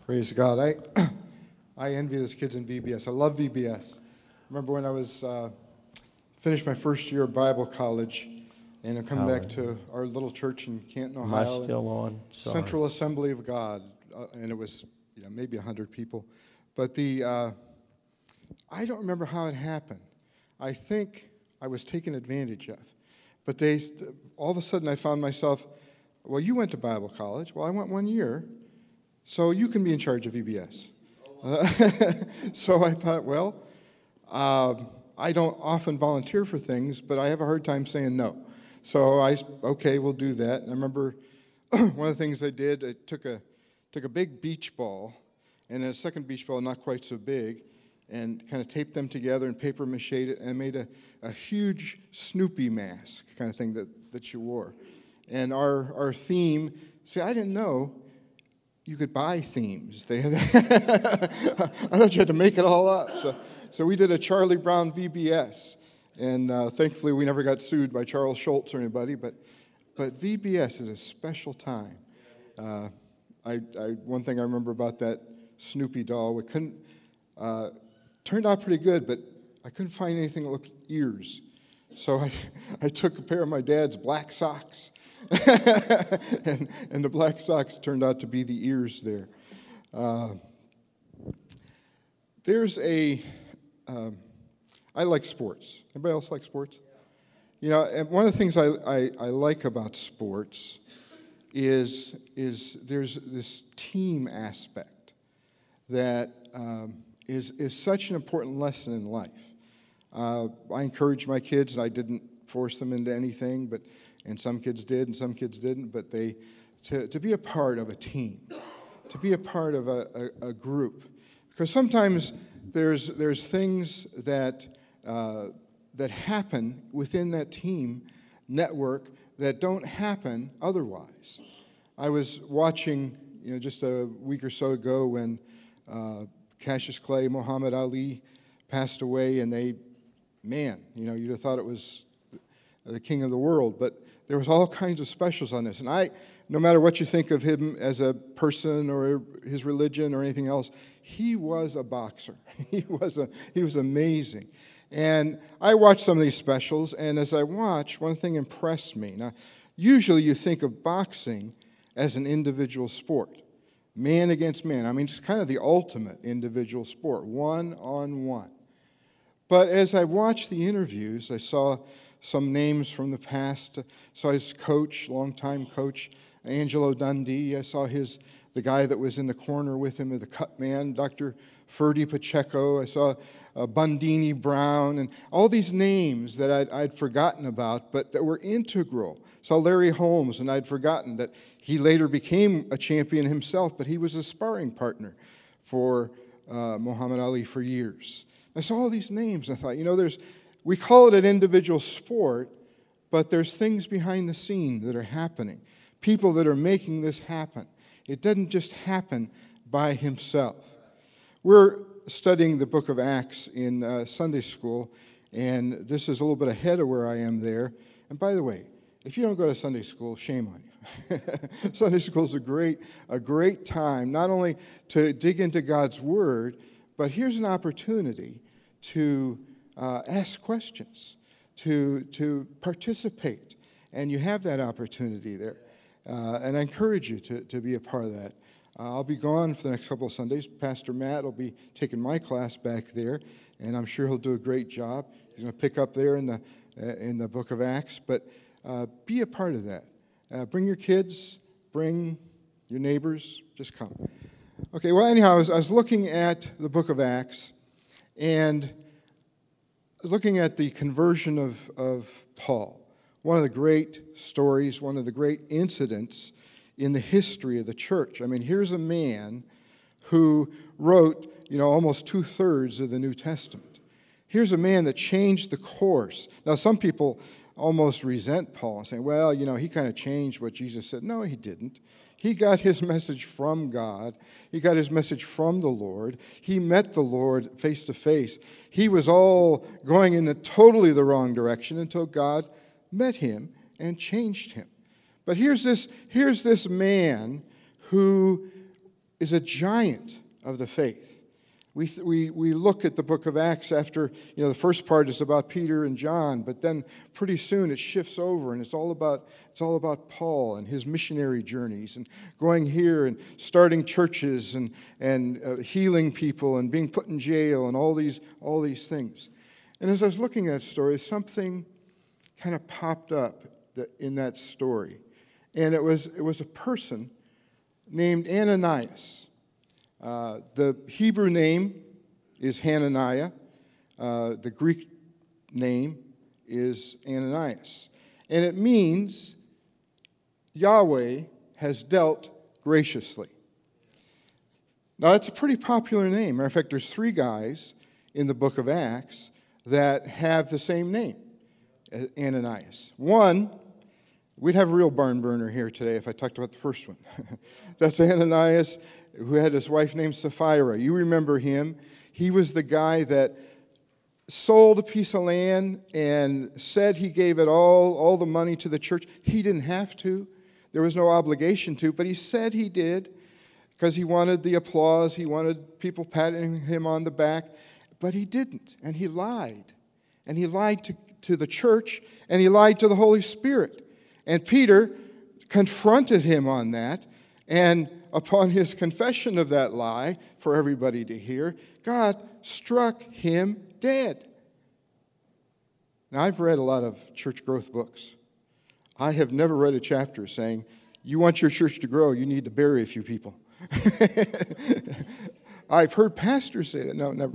Praise God. I envy those kids in VBS. I love VBS. Remember when I was finished my first year of Bible college, and I'm coming back to our little church in Canton, Am I Ohio. still on? Sorry. Central Assembly of God, and it was maybe 100 people. But I don't remember how it happened. I think I was taken advantage of. But all of a sudden I found myself, well, you went to Bible college. Well, I went 1 year, so you can be in charge of VBS. So I thought, well, I don't often volunteer for things, but I have a hard time saying no. So okay, we'll do that. And I remember one of the things I did, I took a big beach ball and a second beach ball not quite so big, and kind of taped them together and paper mache it, and made a huge Snoopy mask kind of thing that you wore. And our theme, see, I didn't know you could buy themes. I thought you had to make it all up. So we did a Charlie Brown VBS, and thankfully we never got sued by Charles Schultz or anybody, but VBS is a special time. One thing I remember about that Snoopy doll, we turned out pretty good, but I couldn't find anything that looked ears. So I took a pair of my dad's black socks, and the black socks turned out to be the ears there. I like sports. Anybody else like sports? And one of the things I like about sports is there's this team aspect that is such an important lesson in life. I encourage my kids, and I didn't force them into anything, and some kids did and some kids didn't, but to be a part of a team, to be a part of a group. Because sometimes there's things that happen within that team network that don't happen otherwise. I was watching, just a week or so ago when Cassius Clay, Muhammad Ali passed away, and you'd have thought it was the king of the world, but there was all kinds of specials on this. And no matter what you think of him as a person or his religion or anything else, he was a boxer. He was amazing. And I watched some of these specials, and as I watched, one thing impressed me. Now, usually you think of boxing as an individual sport, man against man. I mean, it's kind of the ultimate individual sport, one-on-one. But as I watched the interviews, I saw some names from the past. I saw his coach, longtime coach, Angelo Dundee. I saw the guy that was in the corner with him, the cut man, Dr. Ferdy Pacheco. I saw Bundini Brown, and all these names that I'd forgotten about, but that were integral. I saw Larry Holmes, and I'd forgotten that he later became a champion himself, but he was a sparring partner for Muhammad Ali for years. I saw all these names, and I thought, we call it an individual sport, but there's things behind the scene that are happening, people that are making this happen. It doesn't just happen by himself. We're studying the book of Acts in Sunday school, and this is a little bit ahead of where I am there. And by the way, if you don't go to Sunday school, shame on you. Sunday school is a great time, not only to dig into God's Word, but here's an opportunity to ask questions, to participate, and you have that opportunity there. And I encourage you to be a part of that. I'll be gone for the next couple of Sundays. Pastor Matt will be taking my class back there, and I'm sure he'll do a great job. He's going to pick up there in the book of Acts, but be a part of that. Bring your kids, bring your neighbors, just come. Okay, well, anyhow, I was looking at the book of Acts, and looking at the conversion of Paul, one of the great stories, one of the great incidents in the history of the church. I mean, here's a man who wrote, almost 2/3 of the New Testament. Here's a man that changed the course. Now, some people almost resent Paul and say, well, he kind of changed what Jesus said. No, he didn't. He got his message from God. He got his message from the Lord. He met the Lord face to face. He was all going in totally the wrong direction until God met him and changed him. But here's this man who is a giant of the faith. We look at the book of Acts after, the first part is about Peter and John, but then pretty soon it shifts over and it's all about Paul and his missionary journeys and going here and starting churches and healing people and being put in jail and all these things. And as I was looking at that story, something kind of popped up in that story. And it was a person named Ananias. The Hebrew name is Hananiah. The Greek name is Ananias. And it means Yahweh has dealt graciously. Now, that's a pretty popular name. Matter of fact, there's 3 guys in the book of Acts that have the same name, Ananias. One, we'd have a real barn burner here today if I talked about the first one. That's Ananias, who had his wife named Sapphira. You remember him. He was the guy that sold a piece of land and said he gave it all the money to the church. He didn't have to. There was no obligation to, but he said he did because he wanted the applause. He wanted people patting him on the back, but he didn't, and he lied. And he lied to the church, and he lied to the Holy Spirit. And Peter confronted him on that, and upon his confession of that lie for everybody to hear, God struck him dead. Now, I've read a lot of church growth books. I have never read a chapter saying, you want your church to grow, you need to bury a few people. I've heard pastors say that. No, never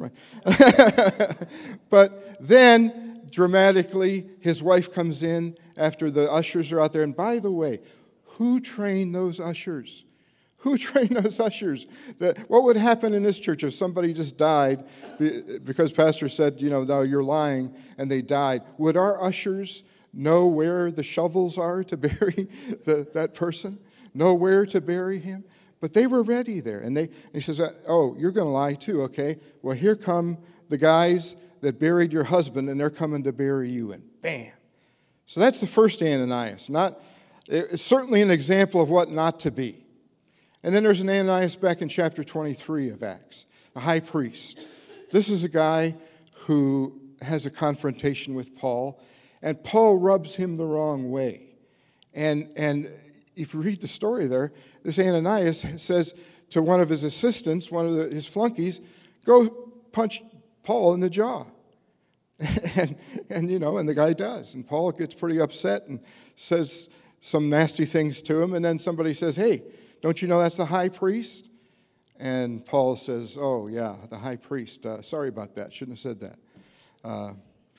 mind. But then, dramatically, his wife comes in after the ushers are out there. And by the way, who trained those ushers? Who trained those ushers? What would happen in this church if somebody just died because pastor said, no, you're lying, and they died? Would our ushers know where the shovels are to bury that person? Know where to bury him? But they were ready there. And he says, oh, you're going to lie too, okay? Well, here come the guys that buried your husband, and they're coming to bury you. And bam. So that's the first Ananias. It's certainly an example of what not to be. And then there's an Ananias back in chapter 23 of Acts, the high priest. This is a guy who has a confrontation with Paul, and Paul rubs him the wrong way. And if you read the story there, this Ananias says to one of his assistants, one of his flunkies, go punch Paul in the jaw. And the guy does. And Paul gets pretty upset and says some nasty things to him. And then somebody says, hey, don't you know that's the high priest? And Paul says, oh, yeah, the high priest. Sorry about that. Shouldn't have said that.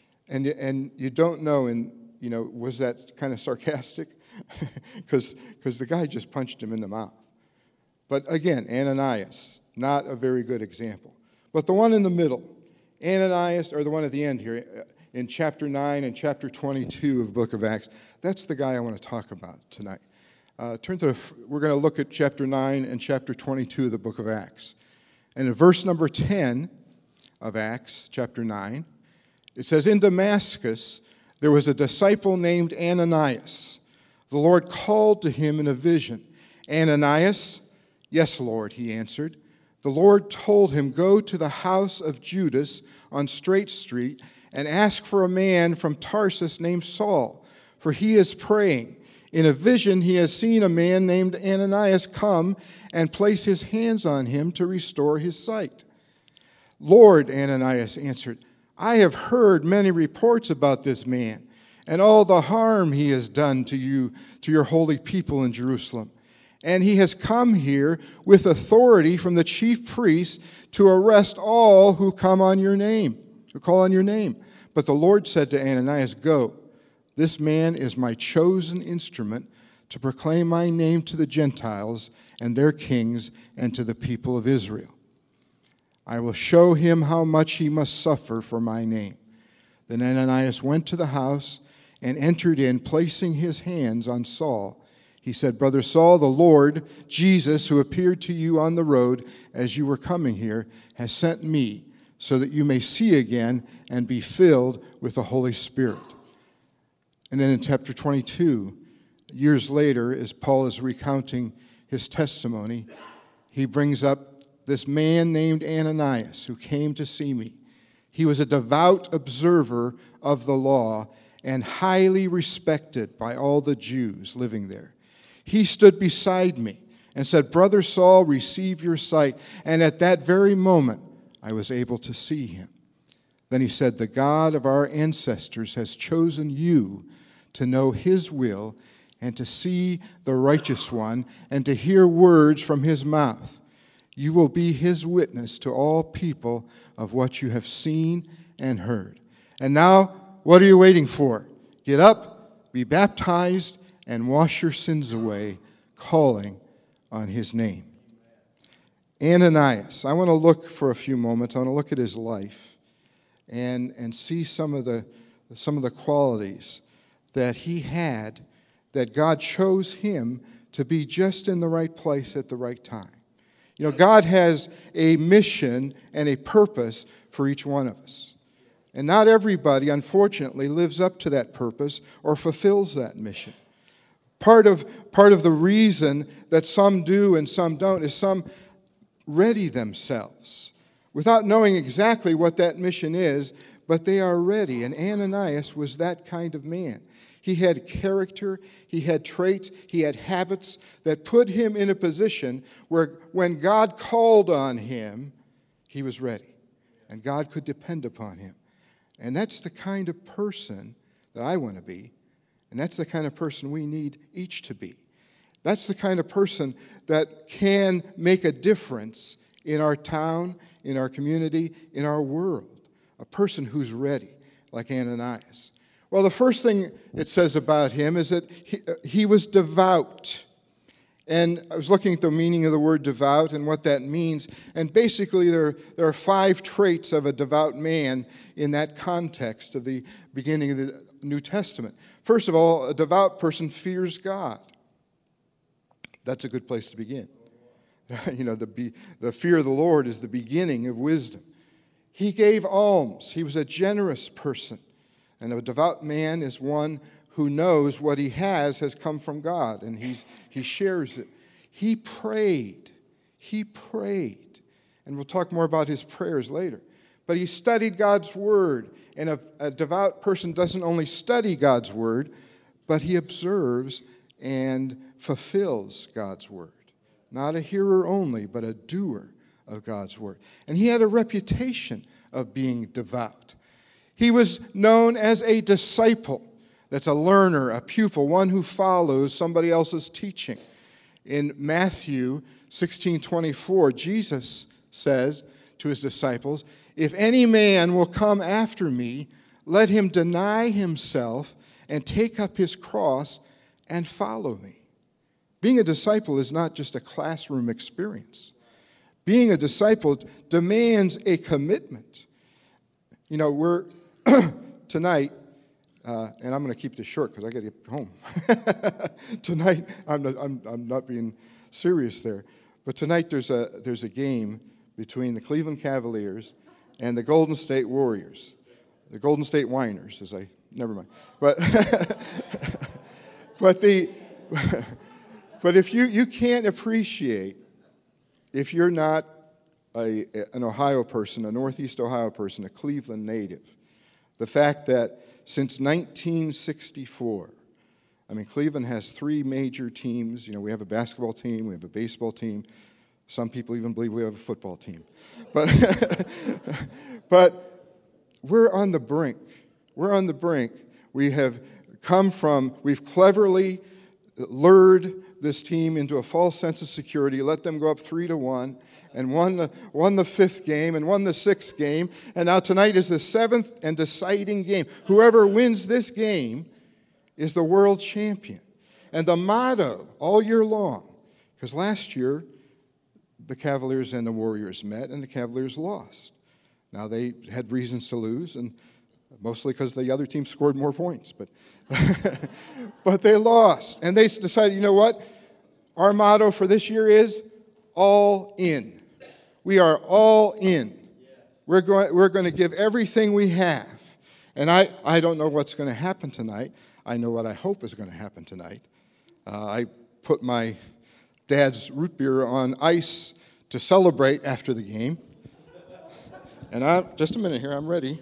And you don't know, was that kind of sarcastic? Because the guy just punched him in the mouth. But again, Ananias, not a very good example. But the one in the middle, Ananias, or the one at the end here, in chapter 9 and chapter 22 of the book of Acts, that's the guy I want to talk about tonight. We're going to look at chapter 9 and chapter 22 of the book of Acts. And in verse number 10 of Acts, chapter 9, it says, in Damascus there was a disciple named Ananias. The Lord called to him in a vision. Ananias, yes, Lord, he answered. The Lord told him, go to the house of Judas on Straight Street and ask for a man from Tarsus named Saul, for he is praying. In a vision, he has seen a man named Ananias come and place his hands on him to restore his sight. Lord, Ananias answered, I have heard many reports about this man and all the harm he has done to you, to your holy people in Jerusalem. And he has come here with authority from the chief priests to arrest all who come on your name, who call on your name. But the Lord said to Ananias, go. This man is my chosen instrument to proclaim my name to the Gentiles and their kings and to the people of Israel. I will show him how much he must suffer for my name. Then Ananias went to the house and entered in, placing his hands on Saul. He said, Brother Saul, the Lord Jesus, who appeared to you on the road as you were coming here, has sent me so that you may see again and be filled with the Holy Spirit. And then in chapter 22, years later, as Paul is recounting his testimony, he brings up this man named Ananias who came to see me. He was a devout observer of the law and highly respected by all the Jews living there. He stood beside me and said, "Brother Saul, receive your sight." And at that very moment, I was able to see him. Then he said, "The God of our ancestors has chosen you to know his will and to see the righteous one and to hear words from his mouth. You will be his witness to all people of what you have seen and heard. And now, what are you waiting for? Get up, be baptized, and wash your sins away, calling on his name." Ananias, I want to look for a few moments. I want to look at his life and see some of the qualities that he had, that God chose him to be just in the right place at the right time. You know, God has a mission and a purpose for each one of us. And not everybody, unfortunately, lives up to that purpose or fulfills that mission. Part of the reason that some do and some don't is some ready themselves without knowing exactly what that mission is, but they are ready. And Ananias was that kind of man. He had character, he had traits, he had habits that put him in a position where when God called on him, he was ready. And God could depend upon him. And that's the kind of person that I want to be. And that's the kind of person we need each to be. That's the kind of person that can make a difference in our town, in our community, in our world. A person who's ready, like Ananias. Well, the first thing it says about him is that he was devout. And I was looking at the meaning of the word devout and what that means. And basically, there are 5 traits of a devout man in that context of the beginning of the New Testament. First of all, a devout person fears God. That's a good place to begin. You know, the fear of the Lord is the beginning of wisdom. He gave alms. He was a generous person. And a devout man is one who knows what he has come from God, and he shares it. He prayed. He prayed. And we'll talk more about his prayers later. But he studied God's word. And a devout person doesn't only study God's word, but he observes and fulfills God's word. Not a hearer only, but a doer of God's word. And he had a reputation of being devout. He was known as a disciple. That's a learner, a pupil, one who follows somebody else's teaching. In Matthew 16:24, Jesus says to his disciples, "If any man will come after me, let him deny himself and take up his cross and follow me." Being a disciple is not just a classroom experience. Being a disciple demands a commitment. You know, we're tonight, and I'm going to keep this short because I got to get home. Tonight, I'm not being serious there, but tonight there's a game between the Cleveland Cavaliers and the Golden State Warriors, the Golden State Whiners, never mind. But but if you can't appreciate, if you're not an Ohio person, a Northeast Ohio person, a Cleveland native, the fact that since 1964, Cleveland has 3 major teams. You know, we have a basketball team, we have a baseball team. Some people even believe we have a football team. But we're on the brink. We're on the brink. We've cleverly lured this team into a false sense of security, let them go up 3-1, and won the 5th game and won the 6th game. And now tonight is the 7th and deciding game. Whoever wins this game is the world champion. And the motto all year long, because last year the Cavaliers and the Warriors met and the Cavaliers lost. Now they had reasons to lose, and mostly because the other team scored more points. But, but they lost. And they decided, you know what? Our motto for this year is all in. We are all in. We're going to give everything we have. And I don't know what's going to happen tonight. I know what I hope is going to happen tonight. I put my dad's root beer on ice to celebrate after the game. And just a minute here, I'm ready.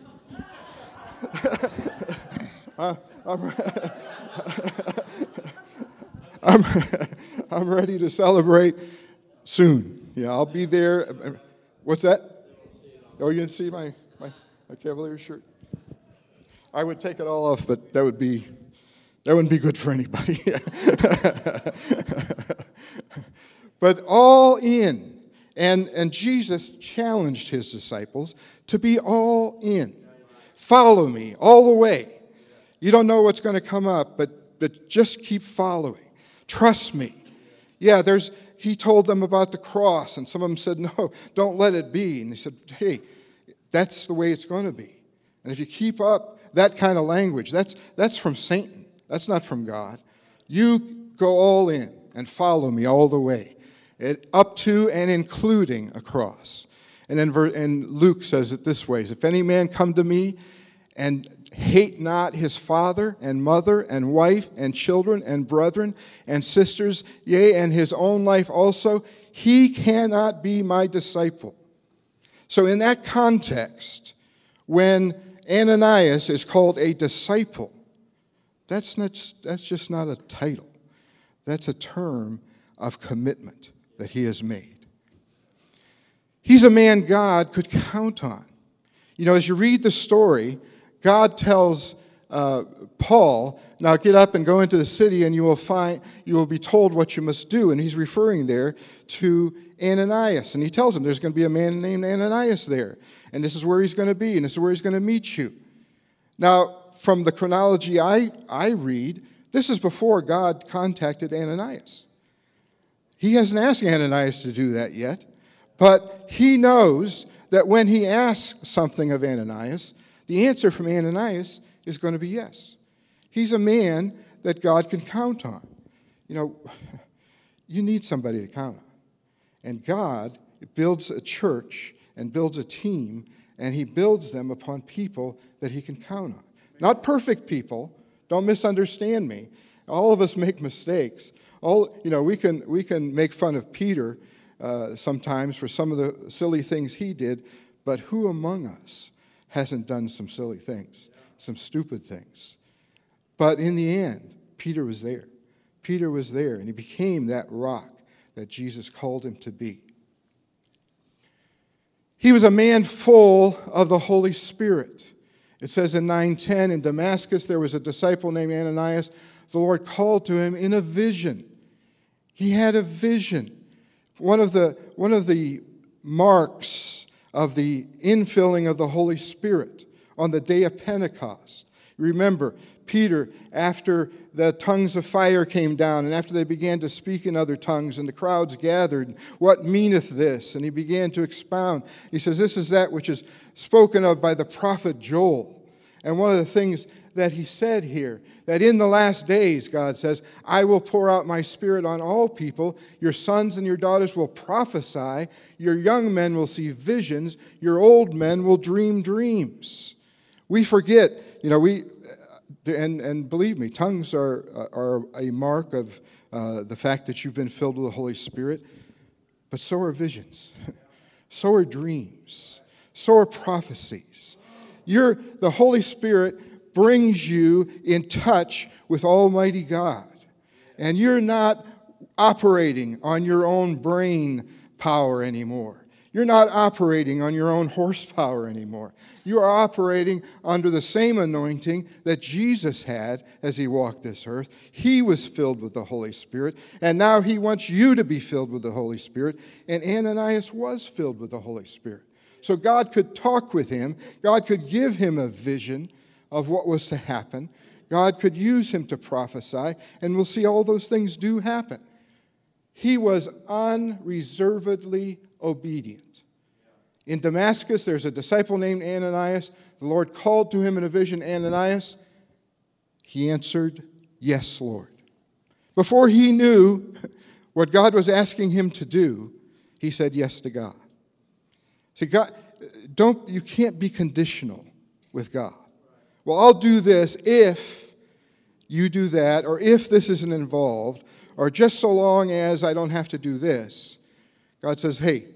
I'm ready to celebrate soon. Yeah, I'll be there. What's that? Oh, you can see my Cavaliers shirt? I would take it all off, but that wouldn't be good for anybody. But all in. And Jesus challenged his disciples to be all in. Follow me all the way. You don't know what's going to come up, but just keep following. Trust me. Yeah, he told them about the cross, and some of them said, no, don't let it be. And he said, hey, that's the way it's going to be. And if you keep up that kind of language, that's from Satan. That's not from God. You go all in and follow me all the way, up to and including a cross. And then Luke says it this way: if any man come to me and hate not his father and mother and wife and children and brethren and sisters, yea, and his own life also, he cannot be my disciple. So in that context, when Ananias is called a disciple, that's just not a title. That's a term of commitment that he has made. He's a man God could count on. You know, as you read the story, God tells Paul, now get up and go into the city and you will be told what you must do. And he's referring there to Ananias. And he tells him there's going to be a man named Ananias there. And this is where he's going to be, and this is where he's going to meet you. Now, from the chronology I read, this is before God contacted Ananias. He hasn't asked Ananias to do that yet, but he knows that when he asks something of Ananias, the answer from Ananias is going to be yes. He's a man that God can count on. You know, you need somebody to count on. And God builds a church and builds a team, and he builds them upon people that he can count on. Not perfect people. Don't misunderstand me. All of us make mistakes. We can make fun of Peter sometimes for some of the silly things he did, but who among us hasn't done some silly things, some stupid things? But in the end, Peter was there. Peter was there, and he became that rock that Jesus called him to be. He was a man full of the Holy Spirit. It says in 9:10, in Damascus there was a disciple named Ananias. The Lord called to him in a vision. He had a vision. One of the marks of the infilling of the Holy Spirit on the day of Pentecost. Remember, Peter, after the tongues of fire came down, and after they began to speak in other tongues, and the crowds gathered, what meaneth this? And he began to expound. He says, this is that which is spoken of by the prophet Joel. And one of the things that he said here, that in the last days, God says, I will pour out my spirit on all people. Your sons and your daughters will prophesy. Your young men will see visions. Your old men will dream dreams. We forget, and believe me, tongues are a mark of the fact that you've been filled with the Holy Spirit. But so are visions. So are dreams. So are prophecies. The Holy Spirit brings you in touch with Almighty God. And you're not operating on your own brain power anymore. You're not operating on your own horsepower anymore. You are operating under the same anointing that Jesus had as he walked this earth. He was filled with the Holy Spirit, and now he wants you to be filled with the Holy Spirit. And Ananias was filled with the Holy Spirit. So God could talk with him. God could give him a vision of what was to happen. God could use him to prophesy, and we'll see all those things do happen. He was unreservedly obedient. In Damascus, there's a disciple named Ananias. The Lord called to him in a vision, Ananias. He answered, yes, Lord. Before he knew what God was asking him to do, he said yes to God. See, you can't be conditional with God. Well, I'll do this if you do that, or if this isn't involved, or just so long as I don't have to do this. God says, hey,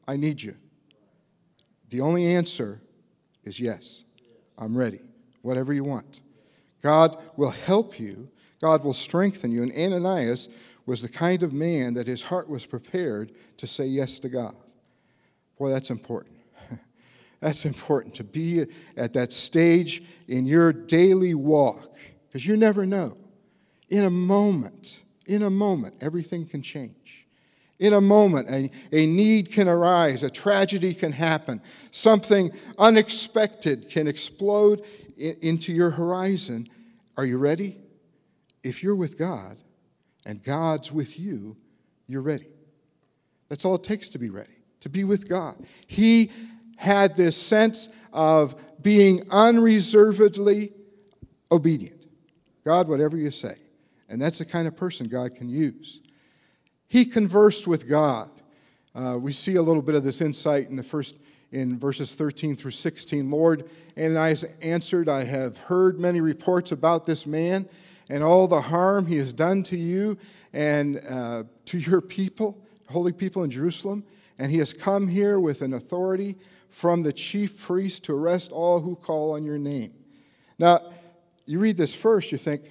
I need you. The only answer is yes. I'm ready. Whatever you want. God will help you. God will strengthen you. And Ananias was the kind of man that his heart was prepared to say yes to God. Boy, that's important. That's important to be at that stage in your daily walk, because you never know. In a moment, everything can change. In a moment, a need can arise, a tragedy can happen, something unexpected can explode into your horizon. Are you ready? If you're with God and God's with you, you're ready. That's all it takes to be ready, to be with God. He had this sense of being unreservedly obedient. God, whatever you say. And that's the kind of person God can use. He conversed with God. We see a little bit of this insight in verses 13 through 16. Lord, Ananias answered, I have heard many reports about this man and all the harm he has done to you and to your people, holy people in Jerusalem. And he has come here with an authority from the chief priest to arrest all who call on your name. Now, you read this first, you think,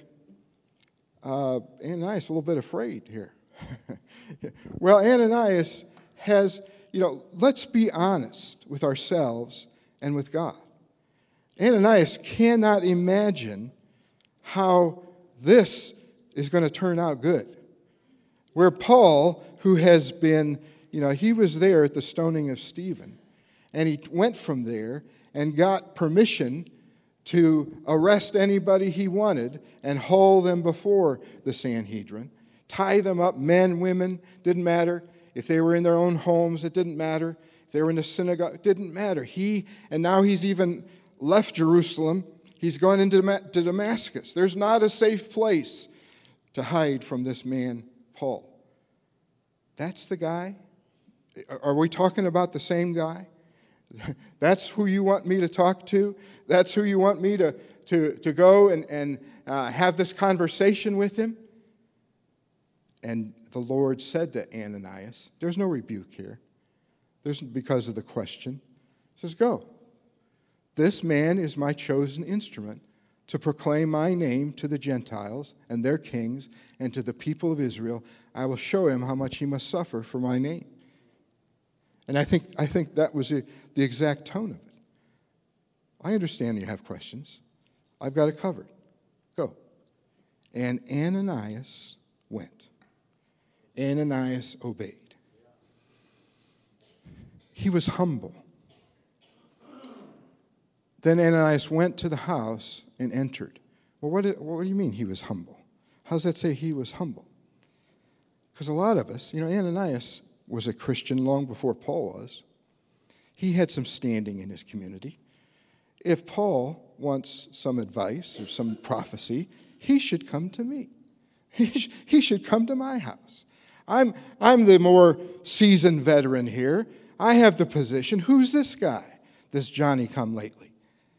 Ananias a little bit afraid here. Well, Ananias has, let's be honest with ourselves and with God. Ananias cannot imagine how this is going to turn out good. Where Paul, who has been, he was there at the stoning of Stephen, and he went from there and got permission to arrest anybody he wanted and haul them before the Sanhedrin, tie them up, men, women, didn't matter. If they were in their own homes, it didn't matter. If they were in the synagogue, it didn't matter. And now he's even left Jerusalem. He's gone into Damascus. There's not a safe place to hide from this man, Paul. That's the guy? Are we talking about the same guy? That's who you want me to talk to? That's who you want me to go and have this conversation with him? And the Lord said to Ananias, there's no rebuke here. There's because of the question. He says, go. This man is my chosen instrument to proclaim my name to the Gentiles and their kings and to the people of Israel. I will show him how much he must suffer for my name. And I think that was the exact tone of it. I understand you have questions. I've got it covered. Go. And Ananias went. Ananias obeyed. He was humble. Then Ananias went to the house and entered. Well, what do you mean he was humble? How does that say he was humble? Because a lot of us, Ananias was a Christian long before Paul was. He had some standing in his community. If Paul wants some advice or some prophecy, he should come to me. He should come to my house. I'm the more seasoned veteran here. I have the position. Who's this guy? This Johnny-come-lately.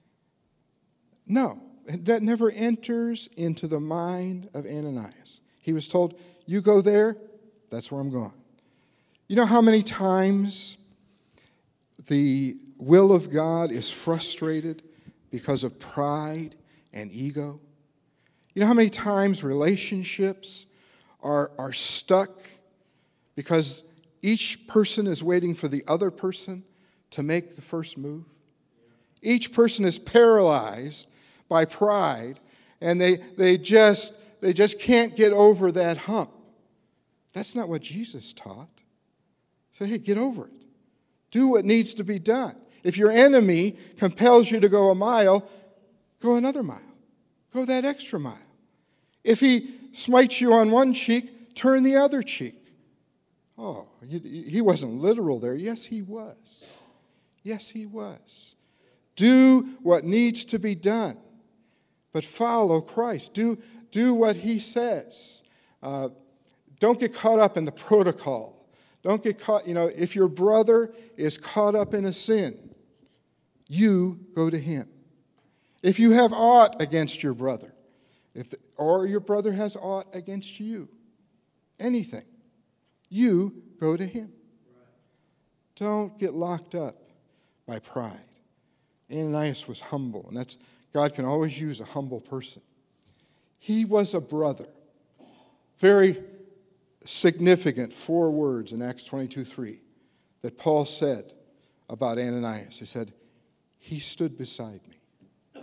No, that never enters into the mind of Ananias. He was told, you go there, that's where I'm going. You know how many times the will of God is frustrated because of pride and ego? You know how many times relationships are stuck because each person is waiting for the other person to make the first move? Each person is paralyzed by pride, and they just can't get over that hump. That's not what Jesus taught. Say, hey, get over it. Do what needs to be done. If your enemy compels you to go a mile, go another mile. Go that extra mile. If he smites you on one cheek, turn the other cheek. Oh, he wasn't literal there. Yes, he was. Yes, he was. Do what needs to be done, but follow Christ. Do what he says. Don't get caught up in the protocol. Don't get caught, if your brother is caught up in a sin, you go to him. If you have aught against your brother, or your brother has aught against you, anything, you go to him. Don't get locked up by pride. Ananias was humble, and God can always use a humble person. He was a brother. Very significant 4 words in Acts 22:3 that Paul said about Ananias. He said, he stood beside me.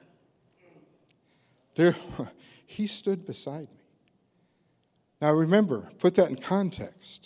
He stood beside me. Now remember, put that in context.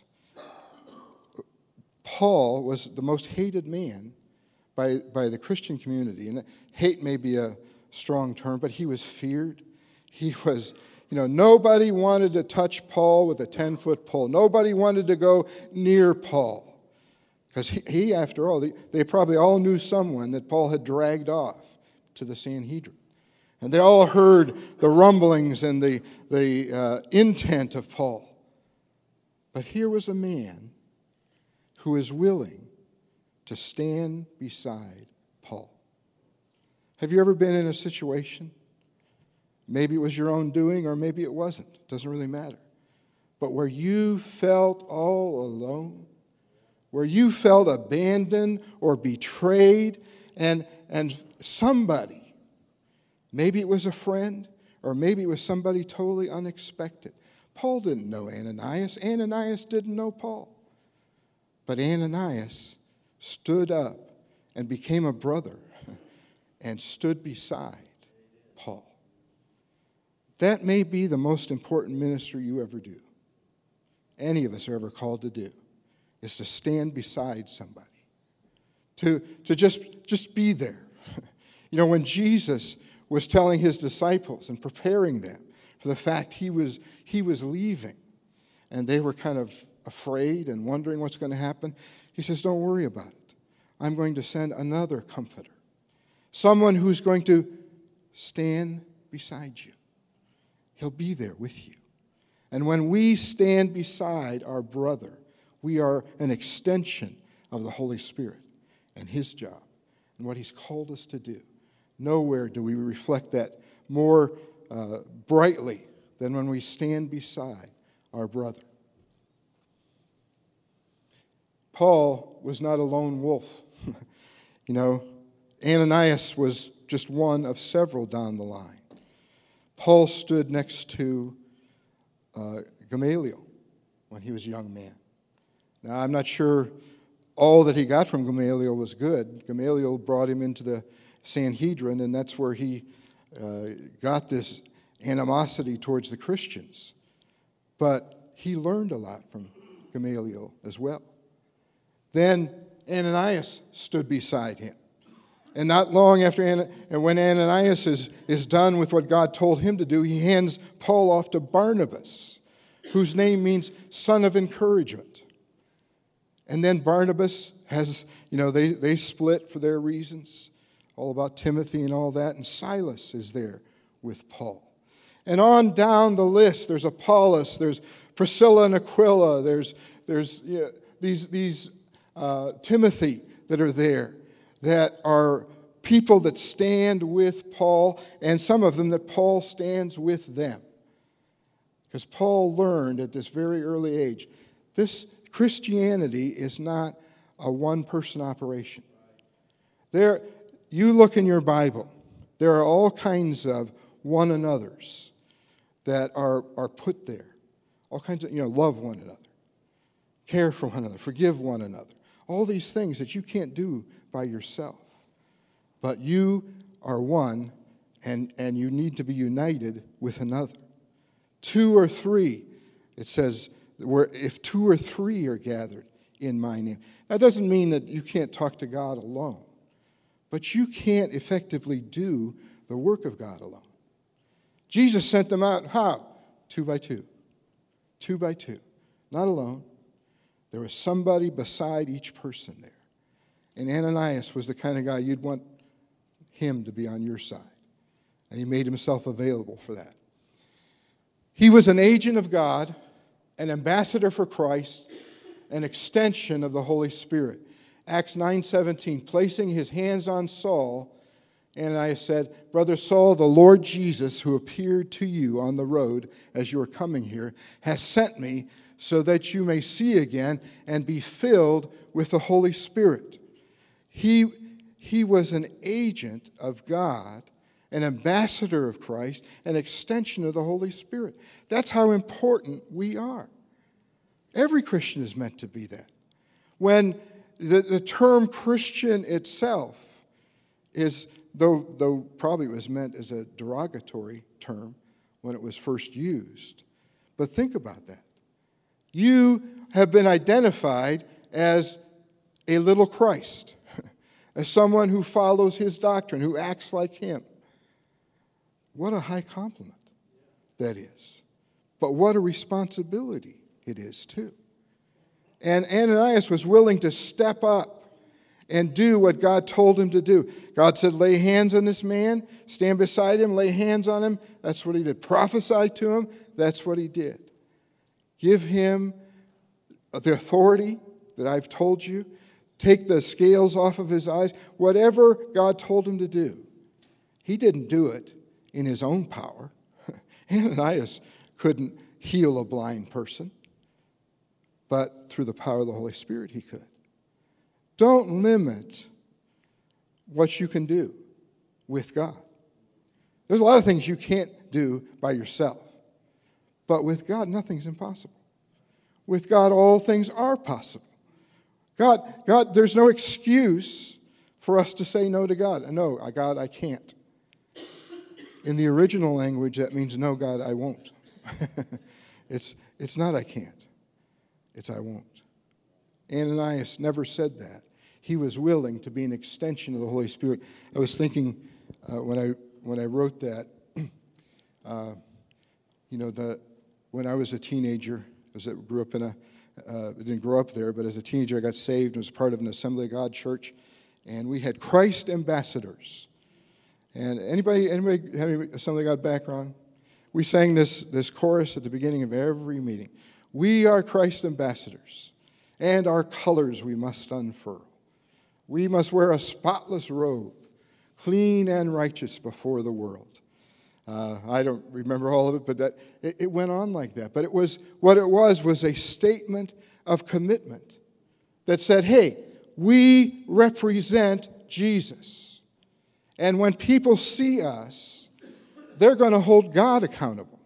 Paul was the most hated man by the Christian community. And hate may be a strong term, but he was feared. He was, nobody wanted to touch Paul with a 10-foot pole. Nobody wanted to go near Paul. Because he, after all, they probably all knew someone that Paul had dragged off to the Sanhedrin. And they all heard the rumblings and the intent of Paul. But here was a man who is willing to stand beside Paul. Have you ever been in a situation? Maybe it was your own doing or maybe it wasn't. It doesn't really matter. But where you felt all alone, where you felt abandoned or betrayed, and somebody, maybe it was a friend or maybe it was somebody totally unexpected. Paul didn't know Ananias. Ananias didn't know Paul. But Ananias stood up and became a brother and stood beside Paul. That may be the most important ministry you ever do. Any of us are ever called to do, is to stand beside somebody, to just be there. When Jesus was telling his disciples and preparing them for the fact he was leaving, and they were kind of afraid and wondering what's going to happen, he says, don't worry about it. I'm going to send another comforter, someone who's going to stand beside you. He'll be there with you. And when we stand beside our brother, we are an extension of the Holy Spirit and his job and what he's called us to do. Nowhere do we reflect that more brightly than when we stand beside our brother. Paul was not a lone wolf. Ananias was just one of several down the line. Paul stood next to Gamaliel when he was a young man. Now, I'm not sure all that he got from Gamaliel was good. Gamaliel brought him into the Sanhedrin, and that's where he got this animosity towards the Christians. But he learned a lot from Gamaliel as well. Then Ananias stood beside him. And not long after, and when Ananias is done with what God told him to do, he hands Paul off to Barnabas, whose name means son of encouragement. And then Barnabas has, they split for their reasons, all about Timothy and all that, and Silas is there with Paul. And on down the list, there's Apollos, there's Priscilla and Aquila, there's these Timothy that are there, that are people that stand with Paul, and some of them that Paul stands with them. Because Paul learned at this very early age, this Christianity is not a one-person operation. You look in your Bible, there are all kinds of one another's that are put there. All kinds of, love one another, care for one another, forgive one another. All these things that you can't do by yourself. But you are one, and you need to be united with another. 2 or 3, it says, if 2 or 3 are gathered in my name. That doesn't mean that you can't talk to God alone. But you can't effectively do the work of God alone. Jesus sent them out, how? 2 by 2. 2 by 2. Not alone. There was somebody beside each person there. And Ananias was the kind of guy you'd want him to be on your side. And he made himself available for that. He was an agent of God, an ambassador for Christ, an extension of the Holy Spirit. Acts 9:17, placing his hands on Saul, Ananias said, Brother Saul, the Lord Jesus, who appeared to you on the road as you were coming here, has sent me so that you may see again and be filled with the Holy Spirit. He was an agent of God, an ambassador of Christ, an extension of the Holy Spirit. That's how important we are. Every Christian is meant to be that. When the term Christian itself is, though probably it was meant as a derogatory term when it was first used, but think about that. You have been identified as a little Christ, as someone who follows his doctrine, who acts like him. What a high compliment that is. But what a responsibility it is, too. And Ananias was willing to step up and do what God told him to do. God said, lay hands on this man, stand beside him, lay hands on him. That's what he did. Prophesy to him. That's what he did. Give him the authority that I've told you. Take the scales off of his eyes. Whatever God told him to do. He didn't do it in his own power. Ananias couldn't heal a blind person. But through the power of the Holy Spirit, he could. Don't limit what you can do with God. There's a lot of things you can't do by yourself. But with God, nothing's impossible. With God, all things are possible. God, there's no excuse for us to say no to God. No, God, I can't. In the original language, that means, no, God, I won't. It's not I can't. It's I won't. Ananias never said that. He was willing to be an extension of the Holy Spirit. I was thinking when I wrote that, when I was a teenager, grew up didn't grow up there, but as a teenager I got saved and was part of an Assembly of God church, and we had Christ ambassadors. And anybody have any Assembly of God background? We sang this chorus at the beginning of every meeting. We are Christ ambassadors, and our colors we must unfurl. We must wear a spotless robe, clean and righteous before the world. I don't remember all of it, but it went on like that. But it was a statement of commitment that said, hey, we represent Jesus. And when people see us, they're going to hold God accountable.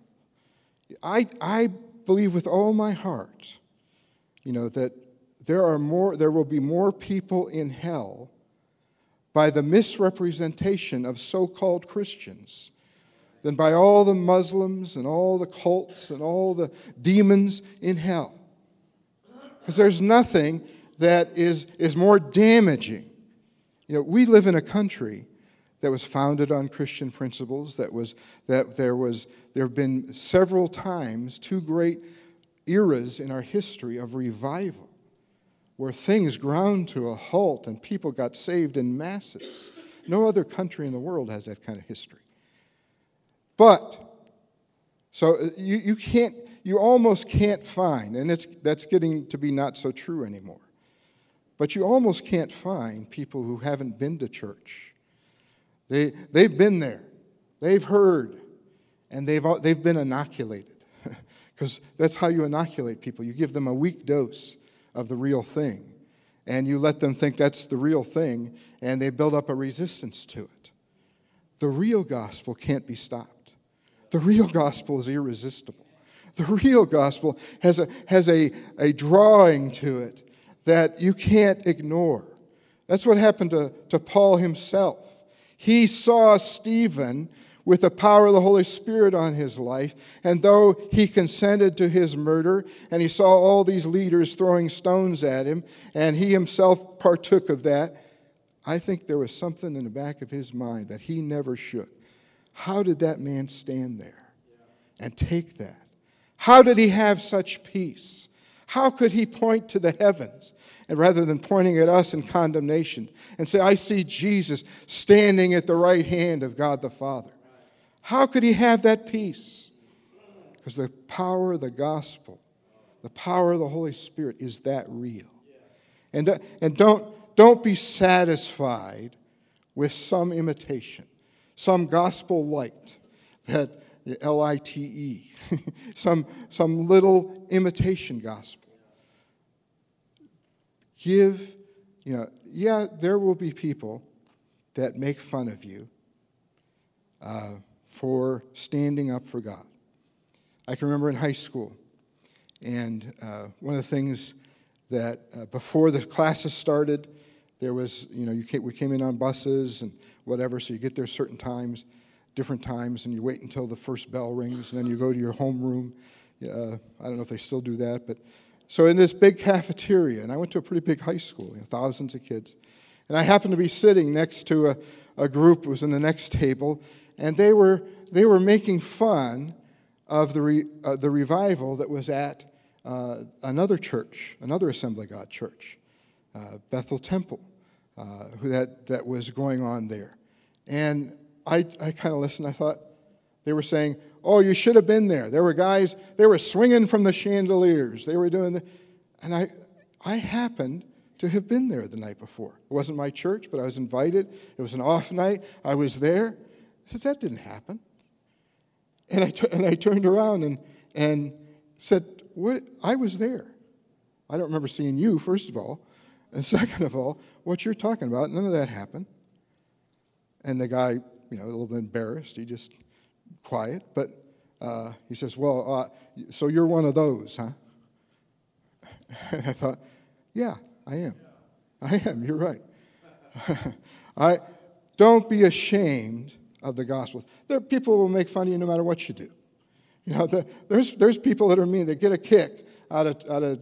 I believe with all my heart, that there will be more people in hell by the misrepresentation of so-called Christians than by all the Muslims and all the cults and all the demons in hell. Because there's nothing that is more damaging. We live in a country that was founded on Christian principles, there have been several times, two great eras in our history of revival, where things ground to a halt and people got saved in masses. No other country in the world has that kind of history. But, so you almost can't find, and that's getting to be not so true anymore, but you almost can't find people who haven't been to church. They've been there, they've heard, and they've been inoculated. Because that's how you inoculate people. You give them a weak dose of the real thing, and you let them think that's the real thing, and they build up a resistance to it. The real gospel can't be stopped. The real gospel is irresistible. The real gospel has a drawing to it that you can't ignore. That's what happened to Paul himself. He saw Stephen with the power of the Holy Spirit on his life, and though he consented to his murder, and he saw all these leaders throwing stones at him, and he himself partook of that, I think there was something in the back of his mind that he never should. How did that man stand there and take that? How did he have such peace? How could he point to the heavens, and rather than pointing at us in condemnation, and say, I see Jesus standing at the right hand of God the Father? How could he have that peace? Because the power of the gospel, the power of the Holy Spirit is that real. And don't be satisfied with some imitation, some gospel light, that L-I-T-E, some little imitation gospel. There will be people that make fun of you for standing up for God. I can remember in high school, and one of the things that before the classes started, there was, we came in on buses and whatever, so you get there certain times, different times, and you wait until the first bell rings, and then you go to your homeroom. I don't know if they still do that, but so in this big cafeteria, and I went to a pretty big high school, thousands of kids, and I happened to be sitting next to a group that was in the next table, and they were making fun of the revival that was at another church, another Assembly of God church, Bethel Temple, that was going on there. And I kind of listened. I thought they were saying, "Oh, you should have been there." There were guys, they were swinging from the chandeliers. They were doing and I happened to have been there the night before. It wasn't my church, but I was invited. It was an off night. I was there. I said, "That didn't happen." And I turned around and said, "What? I was there. I don't remember seeing you, first of all. And second of all, what you're talking about, none of that happened." And the guy, a little bit embarrassed, he just quiet, but he says, "Well, so you're one of those, huh?" And I thought, yeah, I am. I am, you're right. Don't be ashamed of the gospel. There are people who will make fun of you no matter what you do. There's people that are mean, that get a kick out of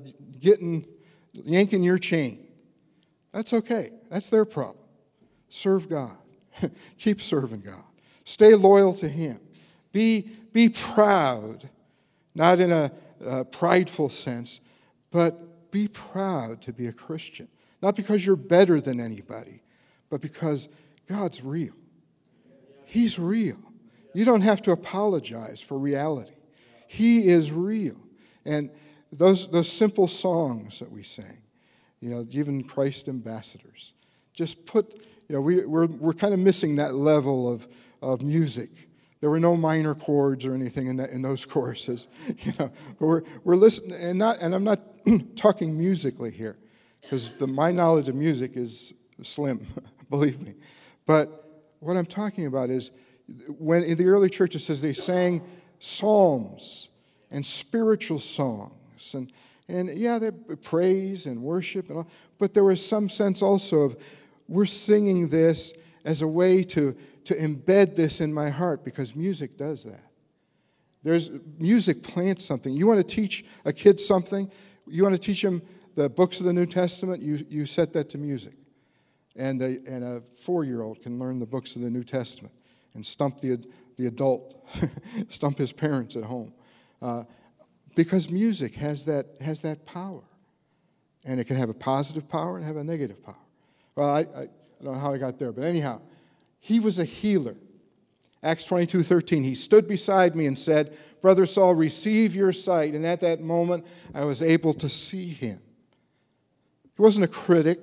yanking your chain. That's okay. That's their problem. Serve God. Keep serving God. Stay loyal to Him. Be proud, not in a prideful sense, but be proud to be a Christian. Not because you're better than anybody, but because God's real. He's real. You don't have to apologize for reality. He is real. And those simple songs that we sang, even Christ ambassadors, just put, we're kind of missing that level of music. There were no minor chords or anything in those choruses, But we're listening, and I'm not talking musically here, because my knowledge of music is slim, believe me. But what I'm talking about is when in the early church it says they sang psalms and spiritual songs and they praise and worship and all, but there was some sense also of we're singing this as a way to embed this in my heart, because music does that. Music plants something. You want to teach a kid something, you want to teach them the books of the New Testament, you set that to music. And a 4-year-old can learn the books of the New Testament and stump the adult, stump his parents at home. Because music has that power. And it can have a positive power and have a negative power. Well, I don't know how I got there, but anyhow, he was a healer. Acts 22:13, he stood beside me and said, "Brother Saul, receive your sight." And at that moment, I was able to see him. He wasn't a critic.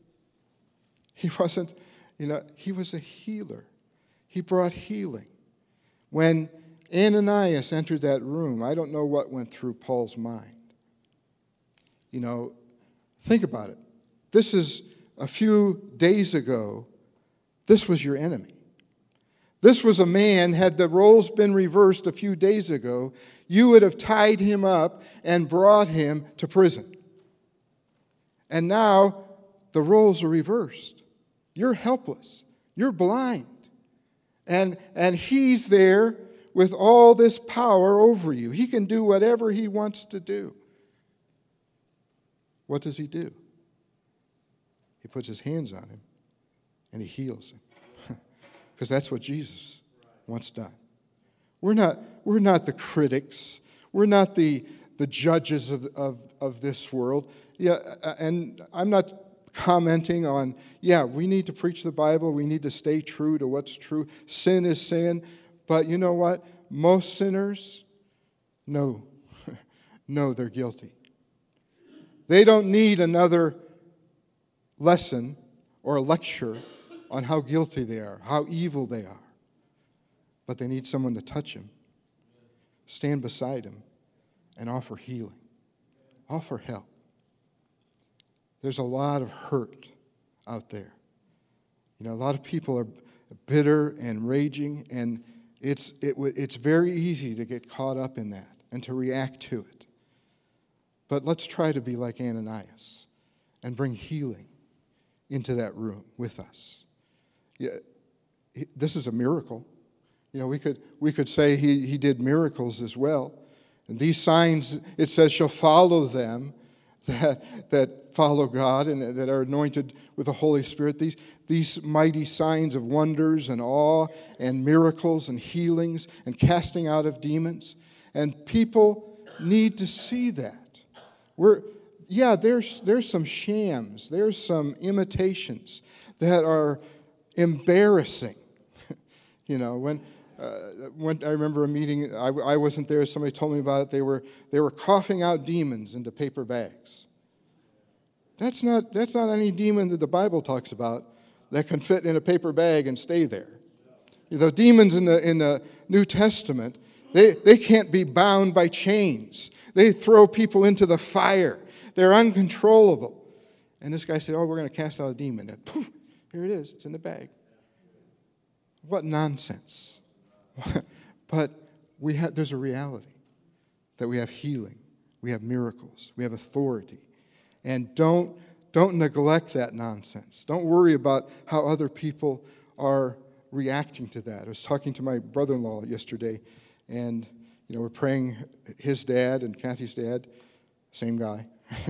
He wasn't, he was a healer. He brought healing. When Ananias entered that room, I don't know what went through Paul's mind. Think about it. This is a few days ago, this was your enemy. This was a man, had the roles been reversed a few days ago, you would have tied him up and brought him to prison. And now the roles are reversed. You're helpless. You're blind. And he's there with all this power over you. He can do whatever he wants to do. What does he do? He puts his hands on him and he heals him. Because that's what Jesus wants done. We're not the critics. We're not the judges of this world. Yeah, and I'm not commenting on, we need to preach the Bible. We need to stay true to what's true. Sin is sin. But you know what? Most sinners know they're guilty. They don't need another lesson or a lecture on how guilty they are, how evil they are. But they need someone to touch them, stand beside them, and offer healing, offer help. There's a lot of hurt out there. A lot of people are bitter and raging, and it's very easy to get caught up in that and to react to it. But let's try to be like Ananias and bring healing into that room with us. Yeah, this is a miracle. We could say he did miracles as well. And these signs, it says, shall follow them that follow God and that are anointed with the Holy Spirit. These mighty signs of wonders and awe and miracles and healings and casting out of demons. And people need to see that. There's some shams. There's some imitations that are embarrassing. When I remember a meeting, I wasn't there, somebody told me about it, they were coughing out demons into paper bags. That's not any demon that the Bible talks about that can fit in a paper bag and stay there. The demons in the New Testament, they can't be bound by chains. They throw people into the fire. They're uncontrollable. And this guy said, we're going to cast out a demon. And poof, here it is. It's in the bag. What nonsense. But there's a reality that we have healing, we have miracles, we have authority. And don't neglect that nonsense. Don't worry about how other people are reacting to that. I was talking to my brother-in-law yesterday, and we're praying. His dad and Kathy's dad, same guy,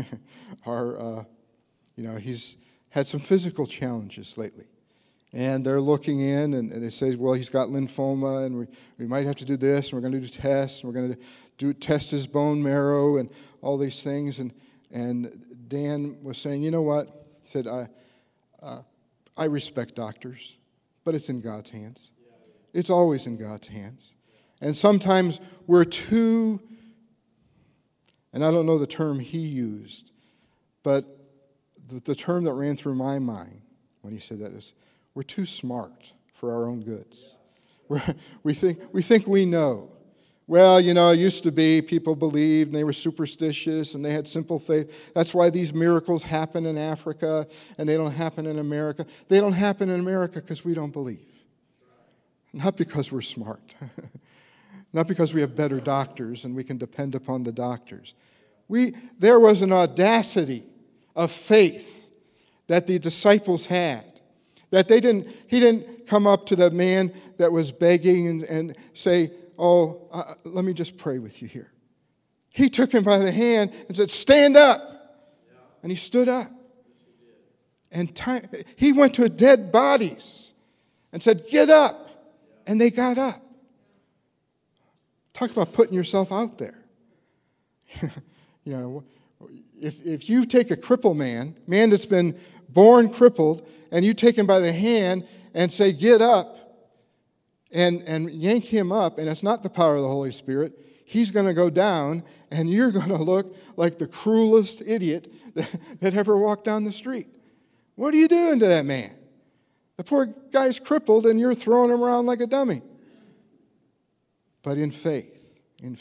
he's had some physical challenges lately. And they're looking in, and they say, well, he's got lymphoma, and we might have to do this, and we're going to do tests, and we're going to test his bone marrow, and all these things. And Dan was saying, you know what? He said, I respect doctors, but it's in God's hands. It's always in God's hands. And sometimes we're too, and I don't know the term he used, but the term that ran through my mind when he said that is, we're too smart for our own goods. We think we know. Well, it used to be people believed and they were superstitious and they had simple faith. That's why these miracles happen in Africa and they don't happen in America. They don't happen in America because we don't believe. Not because we're smart. Not because we have better doctors and we can depend upon the doctors. There was an audacity of faith that the disciples had. That he didn't come up to the man that was begging and say, let me just pray with you here. He took him by the hand and said, stand up. Yeah. And he stood up. And he went to dead bodies and said, get up. Yeah. And they got up. Talk about putting yourself out there. If you take a crippled man that's been born crippled, and you take him by the hand and say, get up, and yank him up, and it's not the power of the Holy Spirit, he's going to go down, and you're going to look like the cruelest idiot that ever walked down the street. What are you doing to that man? The poor guy's crippled, and you're throwing him around like a dummy. But in faith,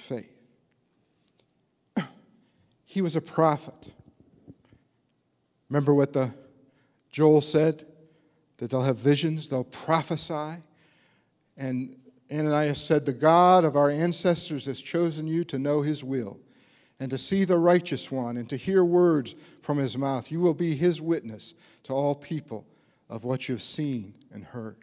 he was a prophet. Remember what Joel said? That they'll have visions, they'll prophesy. And Ananias said, the God of our ancestors has chosen you to know his will and to see the righteous one and to hear words from his mouth. You will be his witness to all people of what you have seen and heard.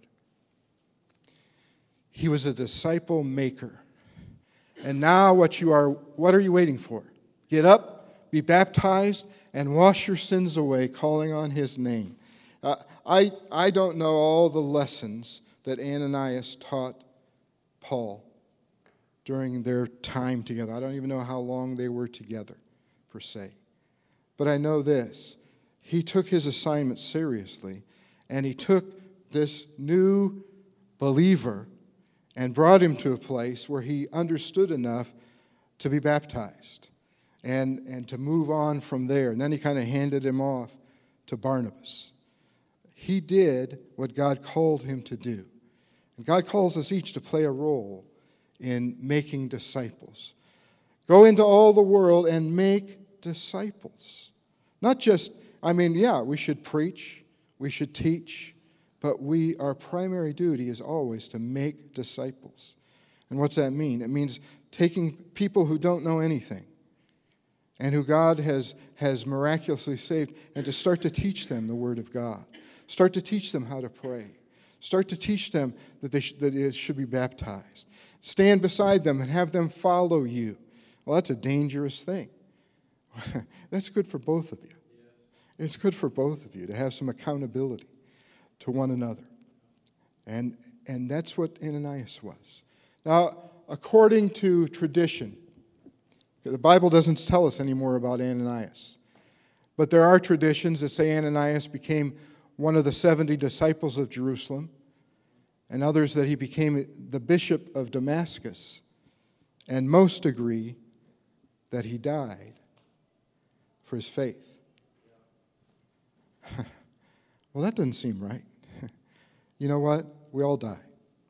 He was a disciple maker. And now what are you waiting for? Get up, be baptized, and wash your sins away, calling on his name. I don't know all the lessons that Ananias taught Paul during their time together. I don't even know how long they were together, per se. But I know this. He took his assignment seriously, and he took this new believer and brought him to a place where he understood enough to be baptized and to move on from there. And then he kind of handed him off to Barnabas. he did what God called him to do. And God calls us each to play a role in making disciples. Go into all the world and make disciples. Not just, we should preach, we should teach, but our primary duty is always to make disciples. And what's that mean? It means taking people who don't know anything and who God has miraculously saved, and to start to teach them the Word of God. Start to teach them how to pray. Start to teach them that they should be baptized. Stand beside them and have them follow you. Well, that's a dangerous thing. That's good for both of you. It's good for both of you to have some accountability to one another. And that's what Ananias was. Now, according to tradition, the Bible doesn't tell us any more about Ananias. But there are traditions that say Ananias became one of the 70 disciples of Jerusalem, and others that he became the bishop of Damascus. And most agree that he died for his faith. Well, that doesn't seem right. You know what? We all die.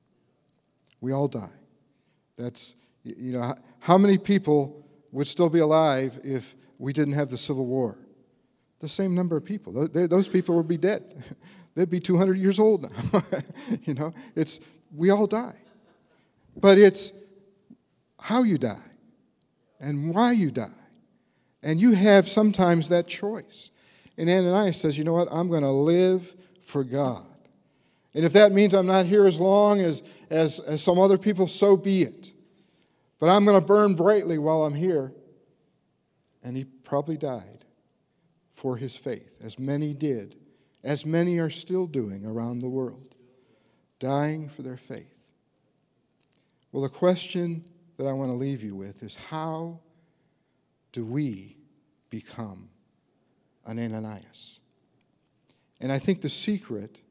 We all die. That's, how many people would still be alive if we didn't have the Civil War? The same number of people. Those people would be dead. They'd be 200 years old now. We all die. But it's how you die and why you die. And you have sometimes that choice. And Ananias says, you know what? I'm going to live for God. And if that means I'm not here as long as some other people, so be it. But I'm going to burn brightly while I'm here. And he probably died for his faith, as many did, as many are still doing around the world, dying for their faith. Well, the question that I want to leave you with is, how do we become an Ananias? And I think the secret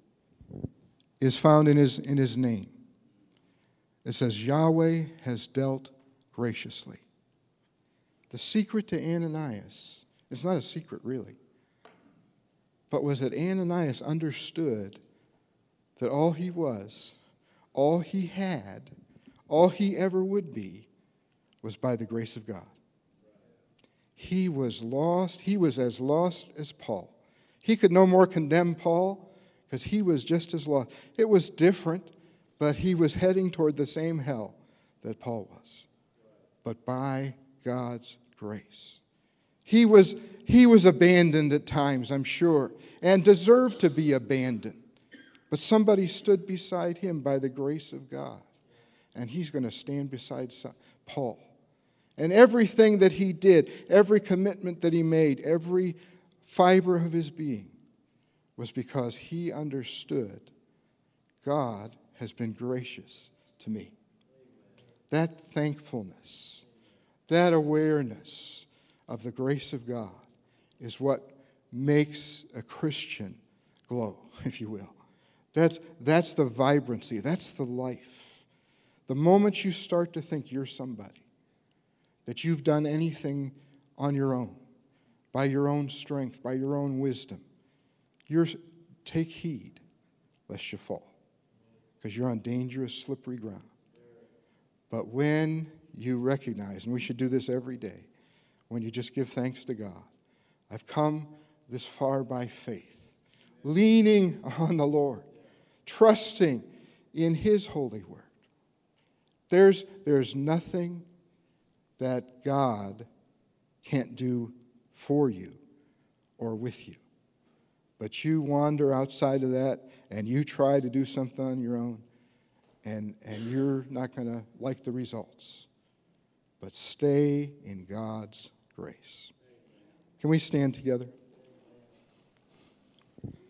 is found in his name. It says, Yahweh has dealt graciously. The secret to Ananias, it's not a secret really, but was that Ananias understood that all he was, all he had, all he ever would be, was by the grace of God. He was lost. He was as lost as Paul. He could no more condemn Paul because he was just as lost. It was different, but he was heading toward the same hell that Paul was. But by God's grace. He was abandoned at times, I'm sure, and deserved to be abandoned. But somebody stood beside him by the grace of God. And he's going to stand beside Paul. And everything that he did, every commitment that he made, every fiber of his being was because he understood God has been gracious to me. That thankfulness, that awareness of the grace of God is what makes a Christian glow, if you will. That's the vibrancy. That's the life. The moment you start to think you're somebody, that you've done anything on your own, by your own strength, by your own wisdom, take heed lest you fall, because you're on dangerous, slippery ground. But when you recognize, and we should do this every day, when you just give thanks to God, I've come this far by faith, leaning on the Lord, trusting in His holy word. There's nothing that God can't do for you or with you. But you wander outside of that and you try to do something on your own, and you're not going to like the results. But stay in God's grace. Can we stand together?